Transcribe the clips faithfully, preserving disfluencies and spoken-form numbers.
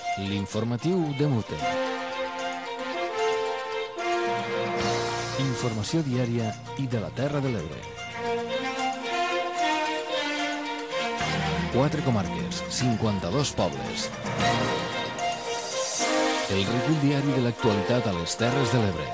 L'informatiu de Mute. Informació diària i de la Terra de l'Ebre. Quatre comarques, cinquanta-dos pobles. El recull diari de l'actualitat a les Terres de l'Ebre.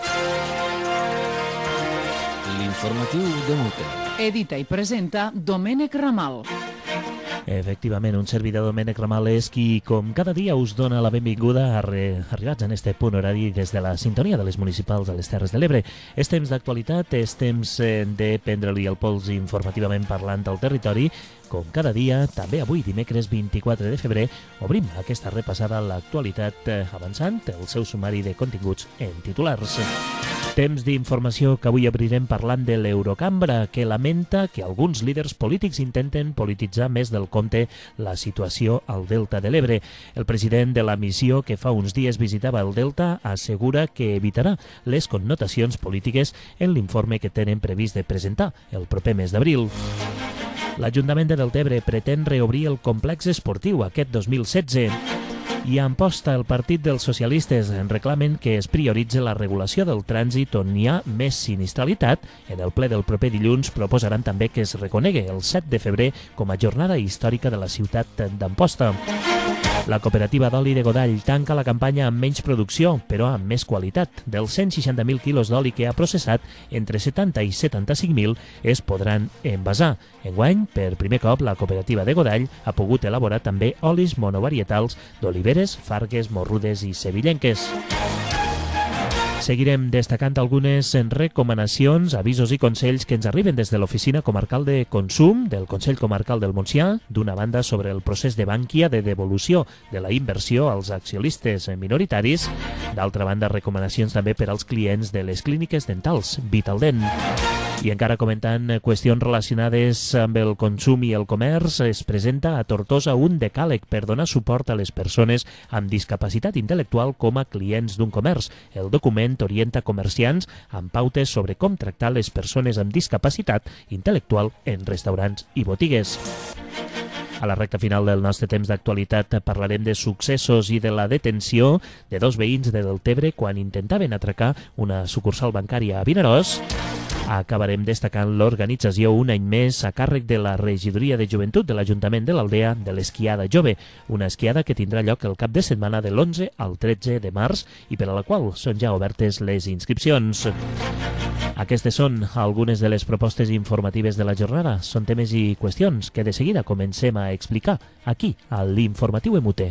L'informatiu de Mute. Edita i presenta Domènec Ramal. Efectivament, un servidor Domènec Ramal és qui, com cada dia, us dona la benvinguda arribats en este punt horari des de la sintonia de les municipals de les Terres de l'Ebre. És temps d'actualitat, és temps de prendre-li el pols informativament parlant al territori. Com cada dia, també avui, dimecres vint-i-quatre de febrer, obrim aquesta repassada a l'actualitat avançant el seu sumari de continguts en titulars. Temps d'informació que avui obrirem parlant de l'Eurocambra, que lamenta que alguns líders polítics intenten polititzar més del compte la situació al Delta de l'Ebre. El president de la missió, que fa uns dies visitava el Delta, assegura que evitarà les connotacions polítiques en l'informe que tenen previst de presentar el proper mes d'abril. L'Ajuntament de Deltebre pretén reobrir el complex esportiu aquest dos mil setze. I a Amposta, el Partit dels Socialistes en reclamen que es prioritzi la regulació del trànsit on hi ha més sinistralitat. En el ple del proper dilluns proposaran també que es reconegui el set de febrer com a jornada històrica de la ciutat d'Amposta. La cooperativa d'oli de Godall tanca la campanya amb menys producció, però amb més qualitat. Dels cent seixanta mil quilos d'oli que ha processat, entre setanta i setanta-cinc mil es podran envasar. Enguany, per primer cop, la cooperativa de Godall ha pogut elaborar també olis monovarietals d'oliveres, fargues, morrudes i sevillenques. Seguirem destacant algunes recomanacions, avisos i consells que ens arriben des de l'Oficina Comarcal de Consum del Consell Comarcal del Montsià, d'una banda sobre el procés de Bankia de devolució de la inversió als accionistes minoritaris, d'altra banda recomanacions també per als clients de les clíniques dentals Vitaldent. I encara comentant qüestions relacionades amb el consum i el comerç, es presenta a Tortosa un decàleg per donar suport a les persones amb discapacitat intel·lectual com a clients d'un comerç. El document orienta comerciants amb pautes sobre com tractar les persones amb discapacitat intel·lectual en restaurants i botigues. A la recta final del nostre temps d'actualitat parlarem de successos i de la detenció de dos veïns de Deltebre quan intentaven atracar una sucursal bancària a Vinaròs. Acabarem destacant l'organització un any més a càrrec de la Regidoria de Joventut de l'Ajuntament de l'Aldea de l'Esquiada Jove, una esquiada que tindrà lloc el cap de setmana de l'onze al tretze de març i per a la qual són ja obertes les inscripcions. Aquestes són algunes de les propostes informatives de la jornada. Són temes i qüestions que de seguida comencem a explicar aquí, a l'Informatiu M U T.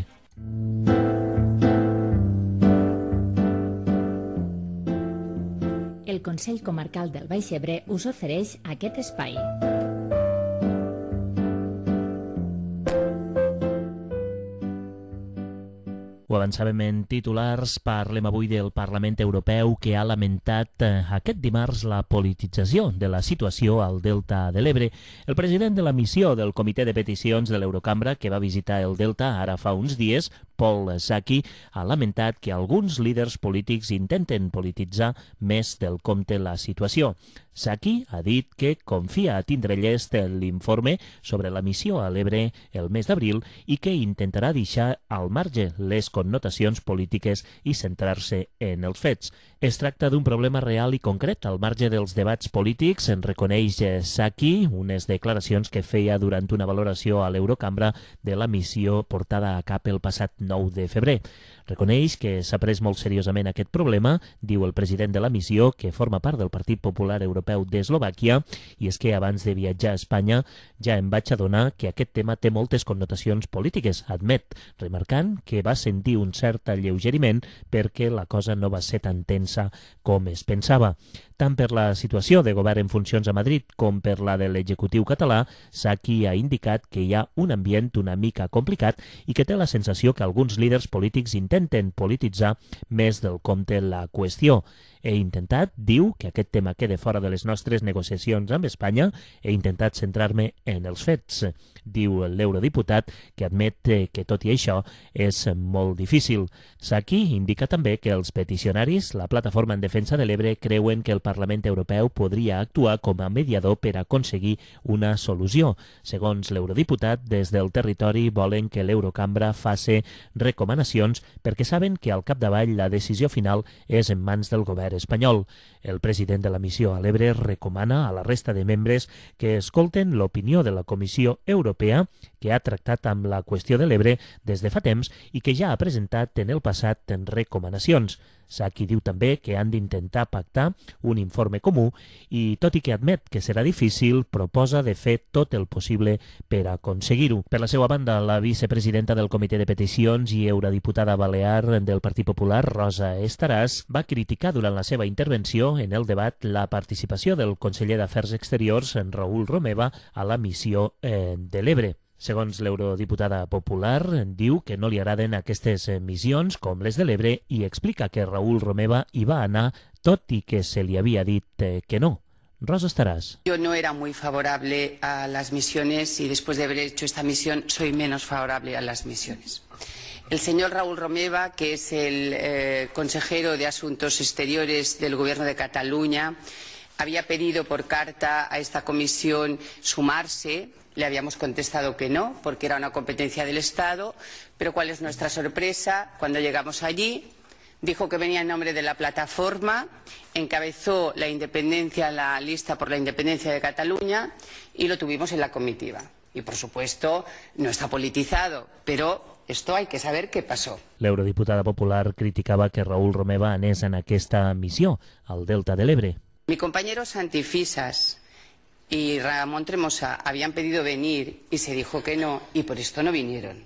El Consell Comarcal del Baix Ebre us ofereix aquest espai. Ho avançàvem en titulars, parlem avui del Parlament Europeu que ha lamentat aquest dimarts la politització de la situació al Delta de l'Ebre. El president de la missió del Comitè de Peticions de l'Eurocambra, que va visitar el Delta ara fa uns dies, Paul Saki, ha lamentat que alguns líders polítics intenten polititzar més del compte la situació. Saki ha dit que confia a tindre llest l'informe sobre la missió a l'Ebre el mes d'abril i que intentarà deixar al marge les connotacions polítiques i centrar-se en els fets. Es tracta d'un problema real i concret al marge dels debats polítics, en reconeix Saki, unes declaracions que feia durant una valoració a l'Eurocambra de la missió portada a cap el passat nou de febrer. Reconeix que s'ha pres molt seriosament aquest problema, diu el president de la missió, que forma part del Partit Popular Europeu d'Eslovàquia, i és que abans de viatjar a Espanya ja em vaig adonar que aquest tema té moltes connotacions polítiques, admet, remarcant que va sentir un cert alleugeriment perquè la cosa no va ser tan tensa com es pensava. Tant per la situació de govern en funcions a Madrid com per la de l'executiu català, Saki ha indicat que hi ha un ambient una mica complicat i que té la sensació que alguns líders polítics intenten polititzar més del compte la qüestió. He intentat, diu, que aquest tema quede fora de les nostres negociacions amb Espanya, he intentat centrar-me en els fets. Diu l'eurodiputat que admet que tot i això és molt difícil. Saki indica també que els peticionaris, la Plataforma en Defensa de l'Ebre, creuen que el Parlament Europeu podria actuar com a mediador per aconseguir una solució. Segons l'eurodiputat, des del territori volen que l'Eurocambra faci recomanacions perquè saben que al capdavall la decisió final és en mans del govern espanyol. El president de la missió a l'Ebre recomana a la resta de membres que escolten l'opinió de la Comissió Europea, que ha tractat amb la qüestió de l'Ebre des de fa temps i que ja ha presentat en el passat en recomanacions. Saki diu també que han d'intentar pactar un informe comú i, tot i que admet que serà difícil, proposa de fer tot el possible per aconseguir-ho. Per la seva banda, la vicepresidenta del Comitè de Peticions i eurodiputada balear del Partit Popular, Rosa Estaràs, va criticar durant la seva intervenció en el debat la participació del conseller d'Afers Exteriors, Raül Romeva, a la missió eh, de l'Ebre. Segons l'eurodiputada popular, diu que no li agraden aquestes missions com les de l'Ebre i explica que Raül Romeva hi va anar tot i que se li havia dit que no. Rosa Estaràs. Yo no era muy favorable a las misiones y después de haber hecho esta misión soy menos favorable a las misiones. El señor Raül Romeva, que es el eh, consejero de Asuntos Exteriores del Gobierno de Cataluña, había pedido por carta a esta comisión sumarse. Le habíamos contestado que no, porque era una competencia del Estado, pero ¿cuál es nuestra sorpresa? Cuando llegamos allí, dijo que venía en nombre de la plataforma, encabezó la independencia, la lista por la independencia de Cataluña y lo tuvimos en la comitiva. Y, por supuesto, no está politizado, pero esto hay que saber qué pasó. L'eurodiputada popular criticava que Raül Romeva anés en aquesta missió al Delta de l'Ebre. Mi compañero Santi Fisas y Ramón Tremosa habían pedido venir y se dijo que no y por esto no vinieron.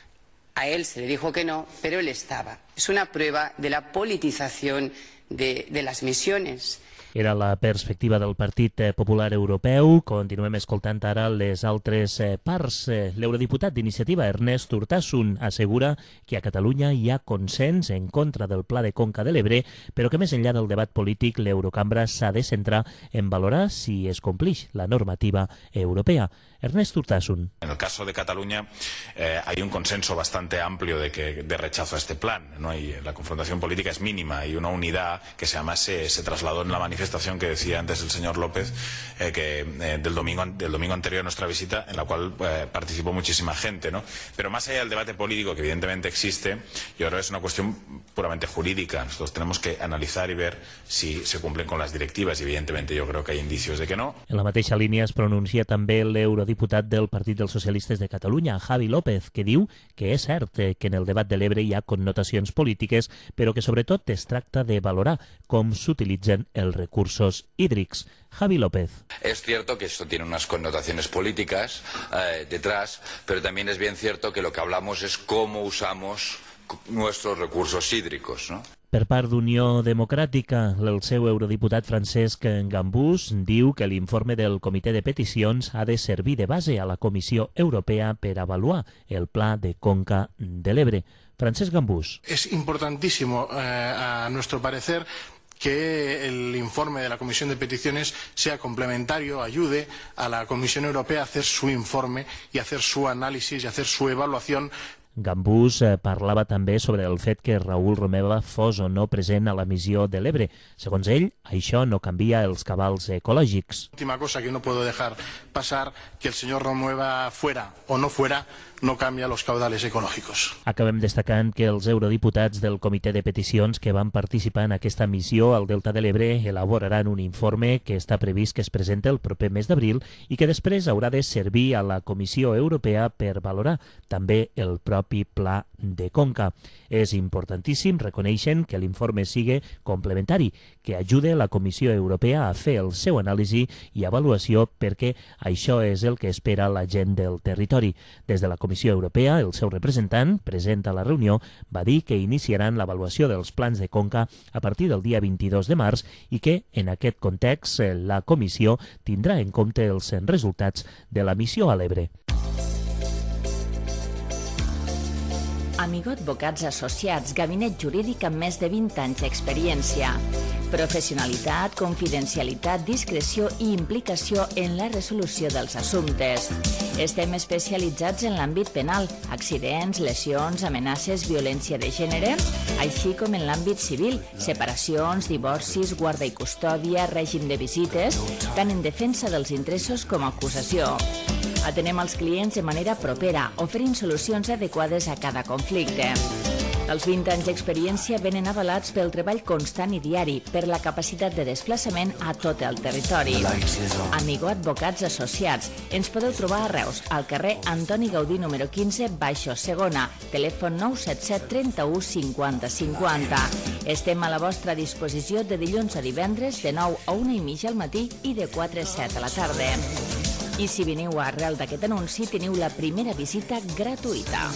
A él se le dijo que no, pero él estaba. Es una prueba de la politización de, de las misiones. Era la perspectiva del Partit Popular Europeu. Continuem escoltant ara les altres parts. L'eurodiputat d'Iniciativa, Ernest Urtasun, assegura que a Catalunya hi ha consens en contra del Pla de Conca de l'Ebre, però que més enllà del debat polític, l'Eurocambra s'ha de centrar en valorar si es complix la normativa europea. Ernest Urtasun. En el caso de Cataluña eh, hay un consenso bastante amplio de, que, de rechazo a este plan, ¿no? Y la confrontación política es mínima y una unidad que se, además se, se trasladó en la manifestación que decía antes el señor López eh, que eh, del, domingo, del domingo anterior a nuestra visita, en la cual eh, participó muchísima gente, ¿no? Pero más allá del debate político que evidentemente existe, yo creo que es una cuestión puramente jurídica. Nosotros tenemos que analizar y ver si se cumplen con las directivas y evidentemente yo creo que hay indicios de que no. En la mateixa línia es pronuncia també l'eurodiputat del Partit dels Socialistes de Catalunya, Javi López, que diu que és cert que en el debat de l'Ebre hi ha connotacions polítiques, però que sobretot es tracta de valorar com s'utilitzen els recursos hídrics. Javi López. Es cierto que esto tiene unas connotaciones políticas eh, detrás, pero también es bien cierto que lo que hablamos es cómo usamos nuestros recursos hídricos, ¿no? Per part d'Unió Democràtica, el seu eurodiputat Francesc Gambús diu que l'informe del Comitè de Peticions ha de servir de base a la Comissió Europea per avaluar el Pla de Conca de l'Ebre. Francesc Gambús. Es importantísimo, eh, a nuestro parecer, que el informe de la Comisión de Peticiones sea complementario, ayude a la Comisión Europea a hacer su informe y hacer su análisis y hacer su evaluación. Gambús eh, parlava també sobre el fet que Raül Romeva fos o no present a la missió de l'Ebre. Segons ell, això no canvia els cabals ecològics. Última cosa que no puedo dejar pasar, que el señor Romeva fuera o no fuera, no cambia los caudales ecológicos. Acabem destacant que els eurodiputats del Comitè de Peticions que van participar en aquesta missió al Delta de l'Ebre elaboraran un informe que està previst que es presenti el proper mes d'abril i que després haurà de servir a la Comissió Europea per valorar també el propi Pla de Conca. És importantíssim, reconeixen, que l'informe sigui complementari, que ajude la Comissió Europea a fer el seu anàlisi i avaluació perquè això és el que espera la gent del territori. Des de la Comissió Europea, el seu representant, present a la reunió, va dir que iniciaran l'avaluació dels plans de Conca a partir del dia vint-i-dos de març i que, en aquest context, la Comissió tindrà en compte els resultats de la missió a l'Ebre. Amigo Advocats Associats, gabinet jurídic amb més de vint anys d'experiència. Professionalitat, confidencialitat, discreció i implicació en la resolució dels assumptes. Estem especialitzats en l'àmbit penal, accidents, lesions, amenaces, violència de gènere, així com en l'àmbit civil, separacions, divorcis, guarda i custòdia, règim de visites, tant en defensa dels interessos com a acusació. Atenem els clients de manera propera, oferint solucions adequades a cada conflicte. Els vint anys d'experiència venen avalats pel treball constant i diari, per la capacitat de desplaçament a tot el territori. Amigó Advocats Associats. Ens podeu trobar a Reus, al carrer Antoni Gaudí número quinze, baixo segona, telèfon nou set set trenta-u cinquanta cinquanta. Estem a la vostra disposició de dilluns a divendres de nou a una i mitja al matí i de quatre a set a la tarda. I si veniu arrel d'aquest anunci, teniu la primera visita gratuïta.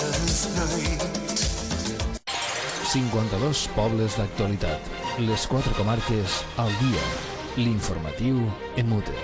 cinquanta-dos pobles d'actualitat. Les quatre comarques al dia. L'informatiu en mute.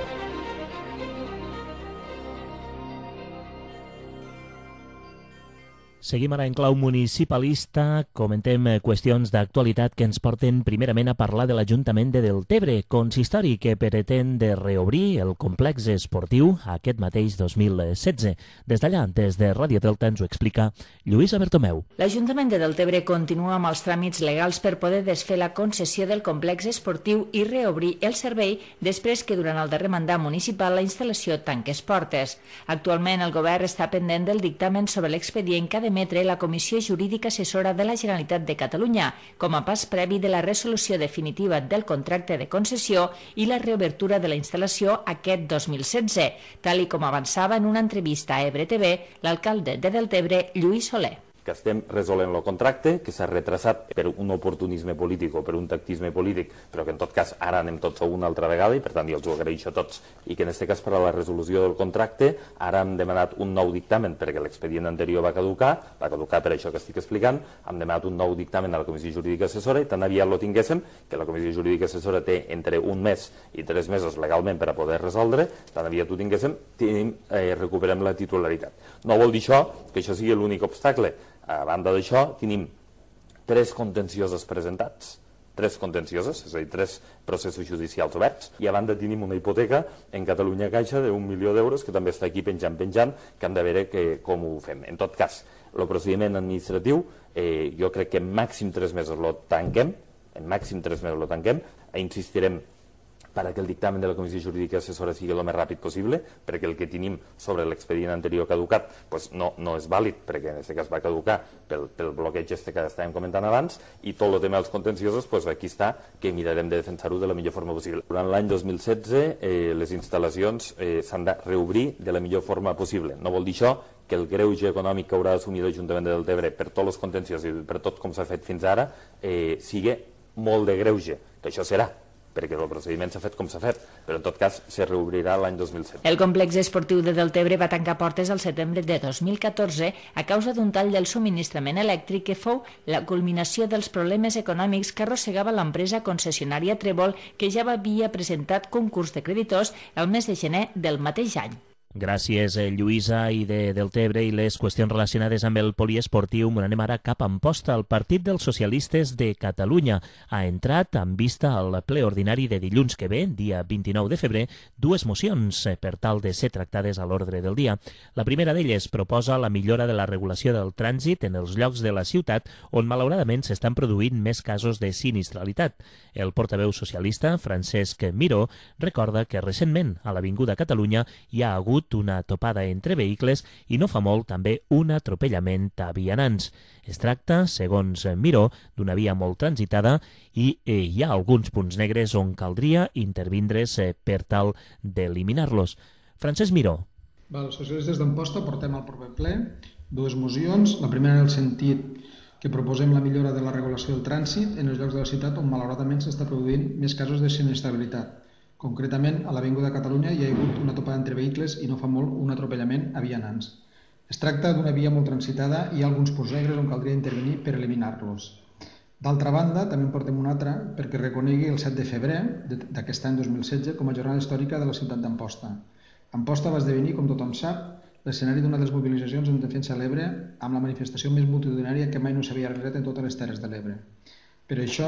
Seguim ara en clau municipalista, comentem qüestions d'actualitat que ens porten primerament a parlar de l'Ajuntament de Deltebre, consistori que pretén de reobrir el complex esportiu aquest mateix dos mil setze. Des d'allà, des de Ràdio Delta, ens ho explica Lluïsa Bertomeu. L'Ajuntament de Deltebre continua amb els tràmits legals per poder desfer la concessió del complex esportiu i reobrir el servei després que durant el darrer mandat municipal la instal·lació tanqués portes. Actualment el govern està pendent del dictamen sobre l'expedient que ha d'emetre la Comissió Jurídica Assessora de la Generalitat de Catalunya com a pas previ de la resolució definitiva del contracte de concessió i la reobertura de la instal·lació aquest dos mil setze, tal i com avançava en una entrevista a Ebre T V l'alcalde de Deltebre, Lluís Soler. Que estem resolent el contracte, que s'ha retrasat per un oportunisme polític o per un tactisme polític, però que en tot cas ara anem tots a una altra vegada i per tant jo els ho agraeixo a tots, i que en aquest cas per a la resolució del contracte ara hem demanat un nou dictamen perquè l'expedient anterior va caducar, va caducar per això que estic explicant, hem demanat un nou dictamen a la Comissió Jurídica Assessora i tan aviat lo tinguéssim, que la Comissió Jurídica Assessora té entre un mes i tres mesos legalment per a poder resoldre, tan aviat ho tinguéssim, tenim, eh, recuperem la titularitat. No vol dir això que això sigui l'únic obstacle. A banda d'això, tenim tres contencioses presentats, tres contencioses, és a dir, tres processos judicials oberts, i a banda tenim una hipoteca en Catalunya Caixa d'un milió d'euros que també està aquí penjant, penjant, que hem de veure que, com ho fem. En tot cas, el procediment administratiu, eh, jo crec que en màxim tres mesos lo tanquem, en màxim tres mesos lo tanquem, e insistirem perquè el dictamen de la Comissió Jurídica Assessora sigui el més ràpid possible, perquè el que tenim sobre l'expedient anterior caducat pues no, no és vàlid, perquè en aquest cas va caducar pel, pel bloqueig este que estàvem comentant abans, i tot el tema dels contenciosos, pues aquí està, que mirarem de defensar-ho de la millor forma possible. Durant l'any dos mil setze eh, les instal·lacions eh, s'han de reobrir de la millor forma possible. No vol dir això que el greuge econòmic que haurà d'assumir l'Ajuntament de Deltebre per tots els contenciosos i per tot com s'ha fet fins ara eh, sigui molt de greuge, que això serà, perquè el procediment s'ha fet com s'ha fet, però en tot cas se reobrirà l'any dos mil setze. El complex esportiu de Deltebre va tancar portes al setembre de dos mil catorze a causa d'un tall del subministrament elèctric que fou la culminació dels problemes econòmics que arrossegava l'empresa concessionària Trébol, que ja havia presentat concurs de creditors el mes de gener del mateix any. Gràcies, Lluïsa. I de Deltebre i les qüestions relacionades amb el poliesportiu, anem ara cap a Amposta. El Partit dels Socialistes de Catalunya ha entrat en vista al ple ordinari de dilluns que ve, dia vint-i-nou de febrer, dues mocions per tal de ser tractades a l'ordre del dia. La primera d'elles proposa la millora de la regulació del trànsit en els llocs de la ciutat on malauradament s'estan produint més casos de sinistralitat. El portaveu socialista, Francesc Miró, recorda que recentment a l'Avinguda Catalunya hi ha hagut una topada entre vehicles i no fa molt també un atropellament a vianants. Es tracta, segons Miró, d'una via molt transitada i eh, hi ha alguns punts negres on caldria intervindre's eh, per tal d'eliminar-los. Francesc Miró. Els socialistes d'Amposta portem al proper ple dues mocions. La primera en el sentit que proposem la millora de la regulació del trànsit en els llocs de la ciutat on malauradament s'està produint més casos de sinistralitat. Concretament, a l'Avinguda Catalunya hi ha hagut una topada entre vehicles i no fa molt un atropellament a vianants. Es tracta d'una via molt transitada i hi ha alguns punts negres on caldria intervenir per eliminar-los. D'altra banda, també en portem una altra perquè reconegui el set de febrer d'aquest any dos mil setze com a jornada històrica de la ciutat d'Amposta. Amposta va esdevenir, com tothom sap, l'escenari d'una de les mobilitzacions en defensa de l'Ebre amb la manifestació més multitudinària que mai no s'havia realitzat en totes les Terres de l'Ebre. Per això,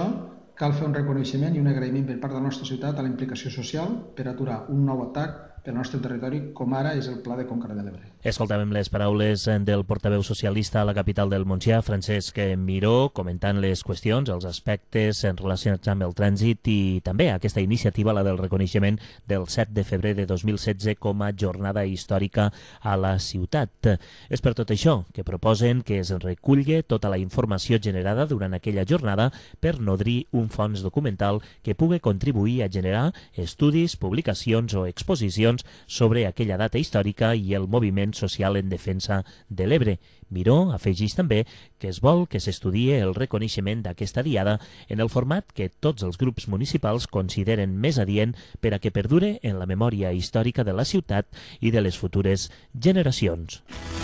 cal fer un reconeixement i un agraïment per part de la nostra ciutat a la implicació social per aturar un nou atac pel nostre territori, com ara és el Pla de Conca de l'Ebre. Escoltàvem les paraules del portaveu socialista a la capital del Montsià, Francesc Miró, comentant les qüestions, els aspectes relacionats amb el trànsit i també aquesta iniciativa, la del reconeixement del set de febrer de dos mil setze com a jornada històrica a la ciutat. És per tot això que proposen que es reculli tota la informació generada durant aquella jornada per nodrir un fons documental que pugui contribuir a generar estudis, publicacions o exposicions sobre aquella data històrica i el moviment social en defensa de l'Ebre. Miró afegeix també que es vol que s'estudie el reconeixement d'aquesta diada en el format que tots els grups municipals consideren més adient per a que perdure en la memòria històrica de la ciutat i de les futures generacions.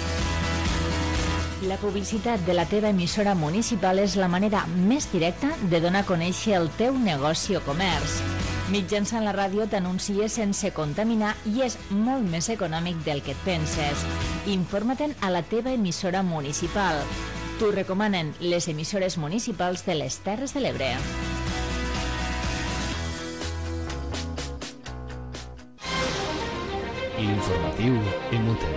La publicitat de la teva emissora municipal és la manera més directa de donar a conèixer el teu negoci o comerç. Mitjançant la ràdio t'anuncies sense contaminar i és molt més econòmic del que et penses. Informa-te'n a la teva emissora municipal. T'ho recomanen les emissores municipals de les Terres de l'Ebre. L'informatiu en Mute.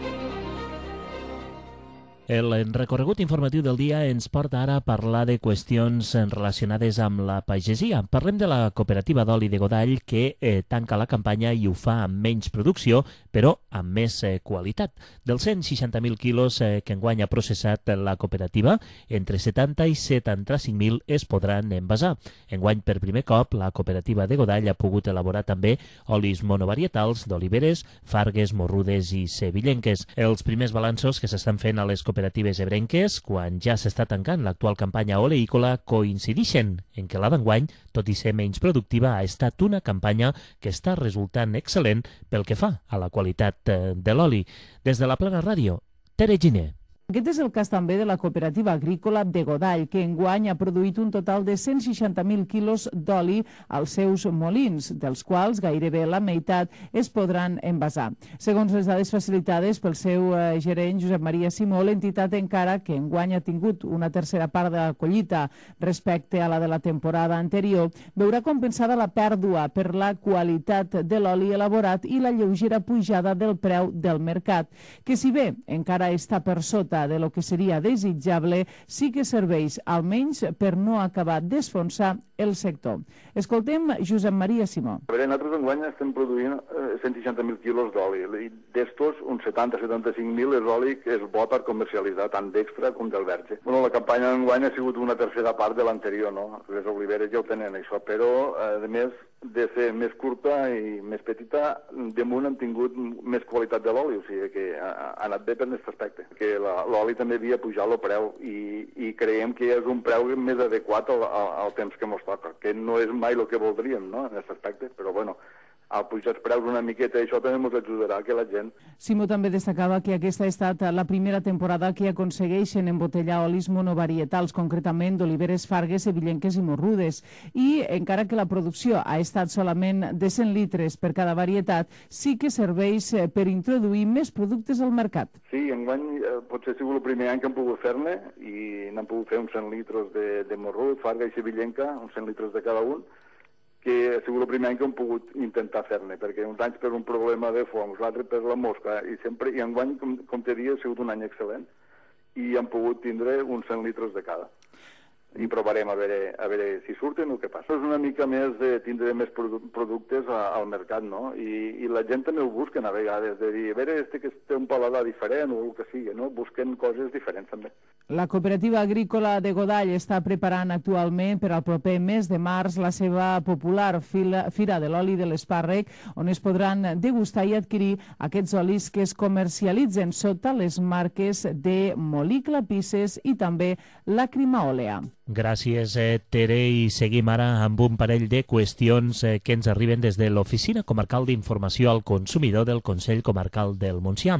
El recorregut informatiu del dia ens porta ara a parlar de qüestions relacionades amb la pagesia. Parlem de la cooperativa d'oli de Godall que eh, tanca la campanya i ho fa amb menys producció, però amb més eh, qualitat. Dels cent seixanta mil quilos eh, que enguany ha processat la cooperativa, entre setanta i setanta-cinc mil es podran envasar. Enguany, per primer cop, la cooperativa de Godall ha pogut elaborar també olis monovarietals d'oliveres, fargues, morrudes i sevillenques. Els primers balanços que s'estan fent a les cooperatives cooperatives ebrenques, quan ja s'està tancant l'actual campanya oleícola, coincidixen en què la d'enguany, tot i ser menys productiva, ha estat una campanya que està resultant excel·lent pel que fa a la qualitat de l'oli. Des de la Plana Ràdio, Tere Giner. Aquest és el cas també de la cooperativa agrícola de Godall, que enguany ha produït un total de cent seixanta mil quilos d'oli als seus molins, dels quals gairebé la meitat es podran envasar. Segons les dades facilitades pel seu eh, gerent Josep Maria Simó, l'entitat encara que enguany ha tingut una tercera part de la collita respecte a la de la temporada anterior, veurà compensada la pèrdua per la qualitat de l'oli elaborat i la lleugera pujada del preu del mercat, que si bé encara està per sota de lo que seria desitjable, sí que serveix almenys per no acabar d'esfonsar el sector. Escoltem Josep Maria Simó. A veure, nosaltres enguany estem produint eh, cent seixanta mil quilos d'oli. D'estos, uns setanta a setanta-cinc mil és oli que és bo per comercialitzar tant d'extra com del verge. Bueno, la campanya d'enguany ha sigut una tercera part de l'anterior, no? Les oliveres ja ho tenen, això, però, a més de ser més curta i més petita, damunt han tingut més qualitat de l'oli, o sigui que ha, ha anat bé per aquest aspecte. Que l'oli també havia pujat el preu i, i creiem que és un preu més adequat al, al, al temps que ens toca, que no és mai el que voldríem, no?, en aquest aspecte, però bueno, al pujar els preus una miqueta, això també ens ajudarà que la gent... Simó també destacava que aquesta ha estat la primera temporada que aconsegueixen embotellar olis monovarietals, concretament d'oliveres, fargues, sevillenques i morrudes. I encara que la producció ha estat solament de cent litres per cada varietat, sí que serveix per introduir més productes al mercat. Sí, enguany eh, potser ha sigut el primer any que hem pogut fer-ne i n'hem pogut fer uns cent litres de, de morrut, farga i sevillenca, uns cent litres de cada un, que ha sigut el primer any que hem pogut intentar fer-ne, perquè uns anys per un problema de fongs, l'altre per la mosca, i sempre, i enguany, com, com te dia, ha sigut un any excel·lent, i hem pogut tindre uns cent litres de cada. I provarem a veure, a veure si surten o què passa. És una mica més de tindre més produ productes a, al mercat, no? I, I la gent també ho busquen a vegades, de dir, a veure, este que té un paladar diferent o el que sigui, no? Busquen coses diferents també. La cooperativa agrícola de Godall està preparant actualment per al proper mes de març la seva popular fila, Fira de l'Oli de l'Espàrrec, on es podran degustar i adquirir aquests olis que es comercialitzen sota les marques de Molí Clapisses i també Làcrima Olea. Gràcies, eh, Tere, i seguim ara amb un parell de qüestions eh, que ens arriben des de l'Oficina Comarcal d'Informació al Consumidor del Consell Comarcal del Montsià.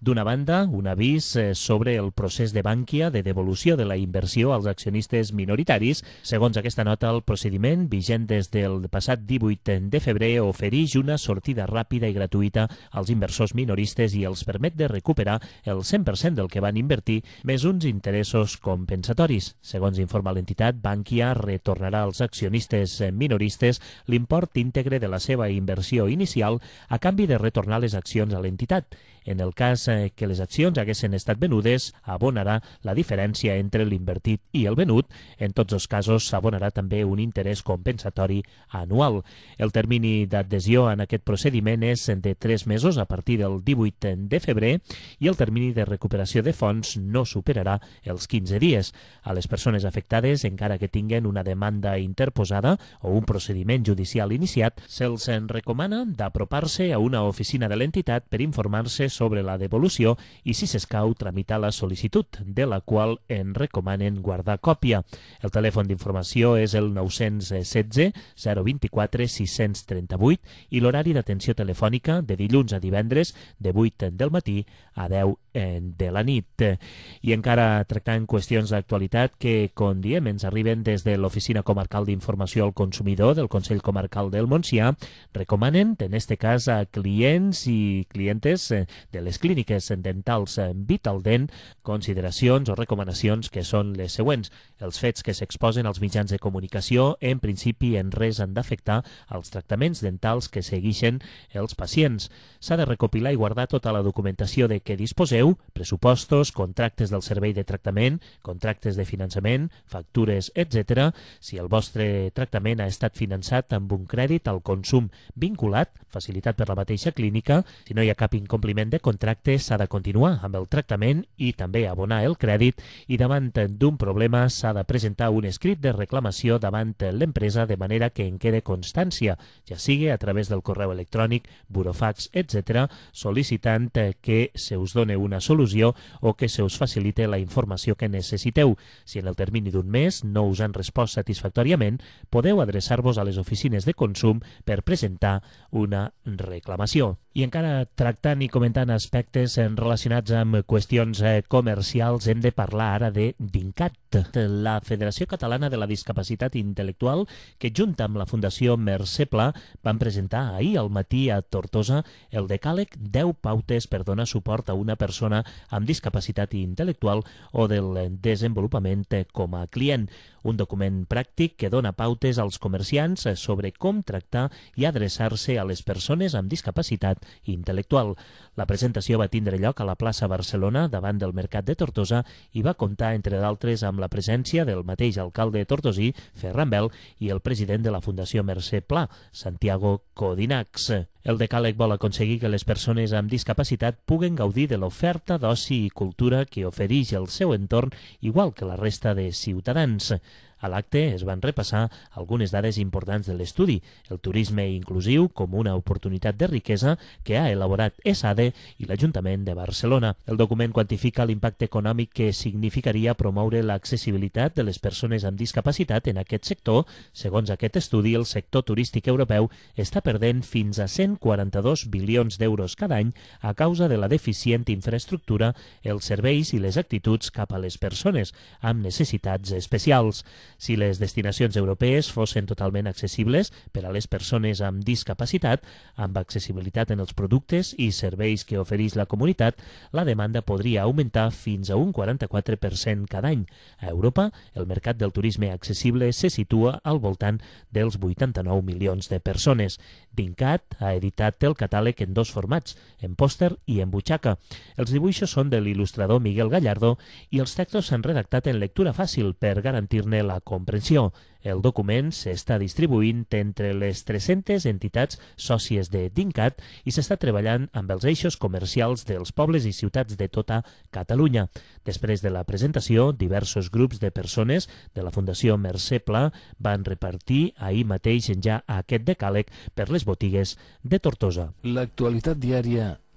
D'una banda, un avís sobre el procés de Bankia de devolució de la inversió als accionistes minoritaris. Segons aquesta nota, el procediment, vigent des del passat divuit de febrer, ofereix una sortida ràpida i gratuïta als inversors minoristes i els permet de recuperar el cent per cent del que van invertir, més uns interessos compensatoris. Segons informa l'entitat, Bankia retornarà als accionistes minoristes l'import íntegre de la seva inversió inicial a canvi de retornar les accions a l'entitat. En el cas que les accions haguessin estat venudes, abonarà la diferència entre l'invertit i el venut. En tots els casos, s'abonarà també un interès compensatori anual. El termini d'adhesió en aquest procediment és de tres mesos a partir del divuit de febrer i el termini de recuperació de fons no superarà els quinze dies. A les persones afectades, encara que tinguen una demanda interposada o un procediment judicial iniciat, se'ls recomana d'apropar-se a una oficina de l'entitat per informar-se sobre la devolució i, si s'escau, tramitar la sol·licitud, de la qual en recomanen guardar còpia. El telèfon d'informació és el nou setze zero vint-i-quatre sis cents trenta-vuit i l'horari d'atenció telefònica de dilluns a divendres de vuit del matí a deu de la nit. I encara tractant qüestions d'actualitat que, com diem, ens arriben des de l'Oficina Comarcal d'Informació al Consumidor del Consell Comarcal del Montsià, recomanen, en este cas, a clients i clientes de les clíniques dentals Vitaldent, consideracions o recomanacions que són les següents. Els fets que s'exposen als mitjans de comunicació en principi en res han d'afectar els tractaments dentals que segueixen els pacients. S'ha de recopilar i guardar tota la documentació de què disposeu, pressupostos, contractes del servei de tractament, contractes de finançament, factures, etcètera. Si el vostre tractament ha estat finançat amb un crèdit al consum vinculat, facilitat per la mateixa clínica, si no hi ha cap incompliment de contracte, s'ha de continuar amb el tractament i també abonar el crèdit, i davant d'un problema s'ha de presentar un escrit de reclamació davant l'empresa de manera que en quede constància, ja sigui a través del correu electrònic, burofax, etcètera, sol·licitant que se us done una solució o que se us facilite la informació que necessiteu. Si en el termini d'un mes no us han respost satisfactòriament, podeu adreçar-vos a les oficines de consum per presentar una reclamació. I encara tractant i comentant aspectes relacionats amb qüestions comercials, hem de parlar ara de DINCAT, la Federació Catalana de la Discapacitat Intel·lectual, que junt amb la Fundació Mercè Pla van presentar ahir al matí a Tortosa el decàleg deu pautes per donar suport a una persona amb discapacitat intel·lectual o del desenvolupament com a client. Un document pràctic que dona pautes als comerciants sobre com tractar i adreçar-se a les persones amb discapacitat intel·lectual. La presentació va tindre lloc a la plaça Barcelona davant del Mercat de Tortosa i va comptar, entre d'altres, amb la presència del mateix alcalde tortosí, Ferran Bel, i el president de la Fundació Mercè Pla, Santiago Codinacs. El decàleg vol aconseguir que les persones amb discapacitat puguen gaudir de l'oferta d'oci i cultura que ofereix el seu entorn, igual que la resta de ciutadans. A l'acte es van repassar algunes dades importants de l'estudi, el turisme inclusiu com una oportunitat de riquesa que ha elaborat ESADE i l'Ajuntament de Barcelona. El document quantifica l'impacte econòmic que significaria promoure l'accessibilitat de les persones amb discapacitat en aquest sector. Segons aquest estudi, el sector turístic europeu està perdent fins a cent quaranta-dos bilions d'euros cada any a causa de la deficient infraestructura, els serveis i les actituds cap a les persones amb necessitats especials. Si les destinacions europees fossin totalment accessibles per a les persones amb discapacitat, amb accessibilitat en els productes i serveis que ofereix la comunitat, la demanda podria augmentar fins a un quaranta-quatre per cent cada any. A Europa, el mercat del turisme accessible se situa al voltant dels vuitanta-nou milions de persones. DINCAT ha editat el catàleg en dos formats, en pòster i en butxaca. Els dibuixos són de l'il·lustrador Miguel Gallardo i els textos s'han redactat en lectura fàcil per garantir-ne la comprensió. El document s'està distribuint entre les tres-centes entitats sòcies de DINCAT i s'està treballant amb els eixos comercials dels pobles i ciutats de tota Catalunya. Després de la presentació, diversos grups de persones de la Fundació Mercè Pla van repartir ahir mateix ja aquest decàleg per les botigues de Tortosa. L'actualitat diària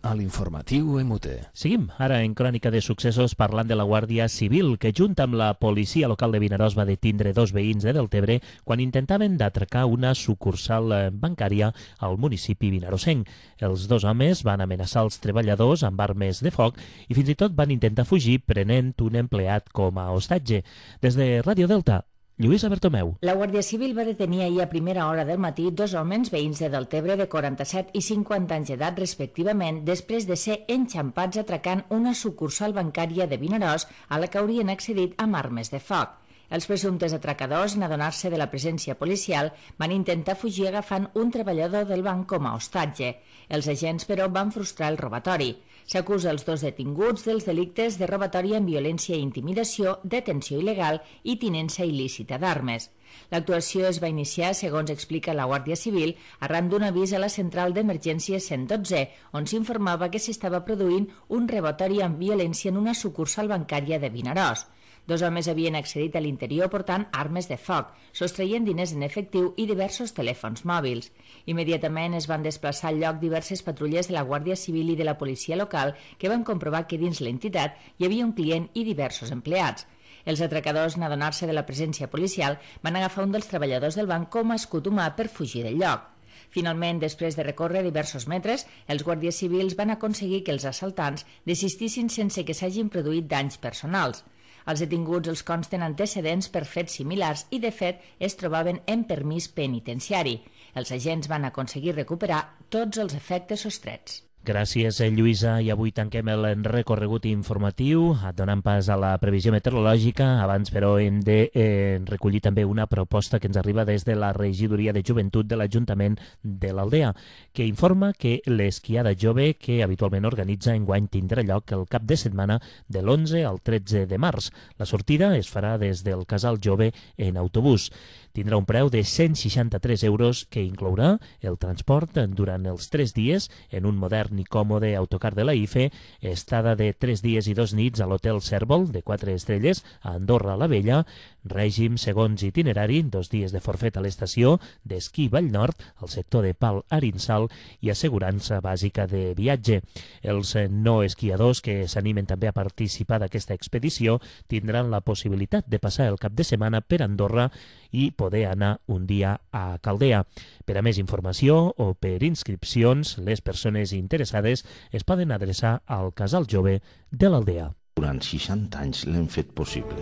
a l'informatiu M U T. Seguim ara en crònica de successos parlant de la Guàrdia Civil, que junt amb la policia local de Vinaròs va detindre dos veïns de Deltebre quan intentaven d'atracar una sucursal bancària al municipi vinarosenc. Els dos homes van amenaçar els treballadors amb armes de foc i fins i tot van intentar fugir prenent un empleat com a hostatge. Des de Ràdio Delta, Lluïsa Bertomeu. La Guàrdia Civil va detenir ahir a primera hora del matí dos homes veïns de Deltebre de quaranta-set i cinquanta anys d'edat respectivament, després de ser enxampats atracant una sucursal bancària de Vinaròs a la que haurien accedit amb armes de foc. Els presumptes atracadors, en adonar-se de la presència policial, van intentar fugir agafant un treballador del banc com a hostatge. Els agents, però, van frustrar el robatori. S'acusa els dos detinguts dels delictes de robatori amb violència i intimidació, detenció il·legal i tinença il·lícita d'armes. L'actuació es va iniciar, segons explica la Guàrdia Civil, arran d'un avís a la central d'emergències cent dotze, on s'informava que s'estava produint un robatori amb violència en una sucursal bancària de Vinaròs. Dos homes havien accedit a l'interior portant armes de foc, sostraient diners en efectiu i diversos telèfons mòbils. Immediatament es van desplaçar al lloc diverses patrulles de la Guàrdia Civil i de la policia local que van comprovar que dins l'entitat hi havia un client i diversos empleats. Els atracadors, en adonar-se de la presència policial, van agafar un dels treballadors del banc com a escut humà per fugir del lloc. Finalment, després de recórrer diversos metres, els guàrdies civils van aconseguir que els assaltants desistissin sense que s'hagin produït danys personals. Els detinguts els consten antecedents per fets similars i, de fet, es trobaven en permís penitenciari. Els agents van aconseguir recuperar tots els efectes sostrets. Gràcies, Lluïsa. I avui tanquem el recorregut informatiu donant pas a la previsió meteorològica. Abans, però, hem de eh, recollir també una proposta que ens arriba des de la Regidoria de Joventut de l'Ajuntament de l'Aldea, que informa que l'esquiada jove que habitualment organitza enguany tindrà lloc el cap de setmana de l'onze al tretze de març. La sortida es farà des del Casal Jove en autobús. Tindrà un preu de cent seixanta-tres euros que inclourà el transport durant els tres dies en un modern i còmode autocar de la I F E, estada de tres dies i dos nits a l'Hotel Cèrvol de quatre estrelles a Andorra la Vella, règim segons itinerari, dos dies de forfet a l'estació d'esquí Vallnord, al sector de Pal Arinsal i assegurança bàsica de viatge. Els no esquiadors que s'animen també a participar d'aquesta expedició tindran la possibilitat de passar el cap de setmana per Andorra i poder anar un dia a Caldea. Per a més informació o per inscripcions, les persones interessades es poden adreçar al Casal Jove de l'Aldea. Durant seixanta anys l'hem fet possible.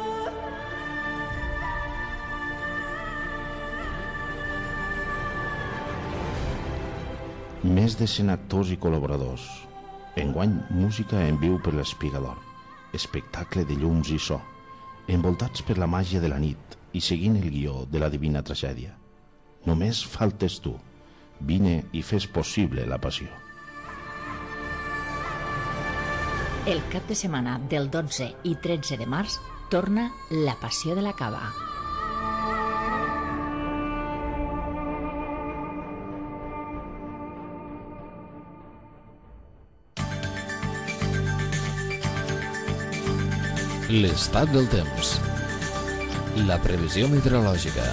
Més de cent actors i col·laboradors. Enguany, música en viu per l'Espiga d'Or. Espectacle de llums i so, envoltats per la màgia de la nit i seguint el guió de la Divina Tragèdia. Només faltes tu. Vine i fes possible la passió. El cap de setmana del dotze i tretze de març torna la Passió de la Cava. L'estat del temps. La previsió meteorològica.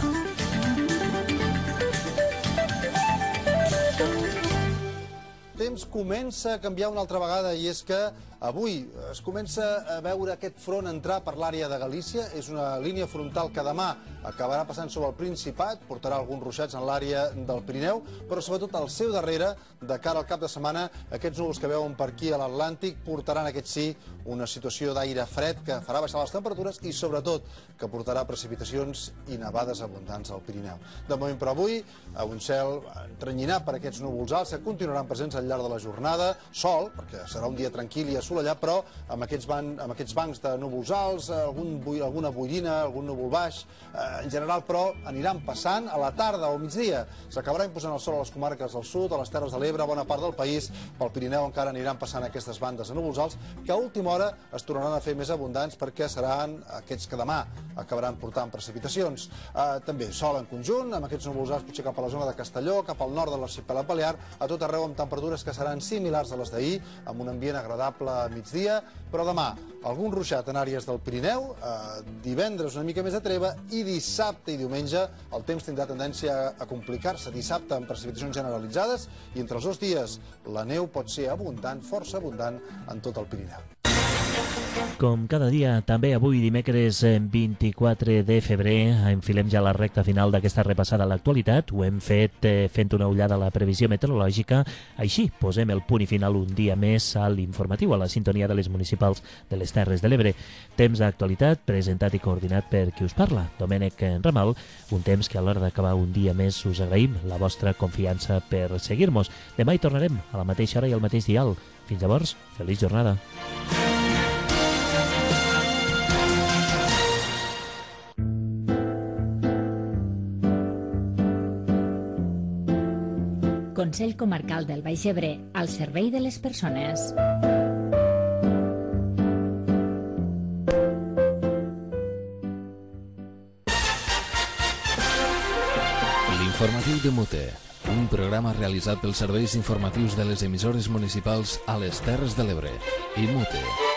El temps comença a canviar una altra vegada i és que avui es comença a veure aquest front entrar per l'àrea de Galícia. És una línia frontal que demà acabarà passant sobre el Principat, portarà alguns ruixats en l'àrea del Pirineu, però sobretot al seu darrere, de cara al cap de setmana, aquests núvols que veuen per aquí a l'Atlàntic portaran, aquest sí, una situació d'aire fred que farà baixar les temperatures i sobretot que portarà precipitacions i nevades abundants al Pirineu. De moment per avui, un cel entrenyinat per aquests núvols alts que continuaran presents al llarg de la jornada, sol, perquè serà un dia tranquil i assolellat, però amb aquests, ban amb aquests bancs de núvols alts, algun, alguna boirina, algun núvol baix, eh, en general, però, aniran passant a la tarda o migdia. S'acabarà imposant el sol a les comarques del sud, a les Terres de l'Ebre, bona part del país. Pel Pirineu encara aniran passant aquestes bandes de núvols alts que a última hora es tornaran a fer més abundants perquè seran aquests que demà acabaran portant precipitacions. Eh, també sol en conjunt, amb aquests núvols alts potser cap a la zona de Castelló, cap al nord de l'arxipèlag Balear, a tot arreu amb temperatures que seran similars a les d'ahir, amb un ambient agradable a migdia, però demà algun ruixat en àrees del Pirineu, eh, divendres una mica més de treva i dissabte i diumenge el temps tindrà tendència a complicar-se. Dissabte amb precipitacions generalitzades i entre els dos dies la neu pot ser abundant, força abundant en tot el Pirineu. Com cada dia, també avui dimecres vint-i-quatre de febrer enfilem ja la recta final d'aquesta repassada a l'actualitat. Ho hem fet eh, fent una ullada a la previsió meteorològica. Així posem el punt i final un dia més a l'informatiu, a la sintonia de les municipals de les Terres de l'Ebre. Temps d'actualitat presentat i coordinat per qui us parla, Domènec Ramal. Un temps que a l'hora d'acabar un dia més us agraïm la vostra confiança per seguir-nos. Demà hi tornarem a la mateixa hora i al mateix dial. Fins llavors, feliç jornada. Consell Comarcal del Baix Ebre, al servei de les persones. L'informatiu de Mute, un programa realitzat pels serveis informatius de les emissores municipals a les Terres de l'Ebre i Mute.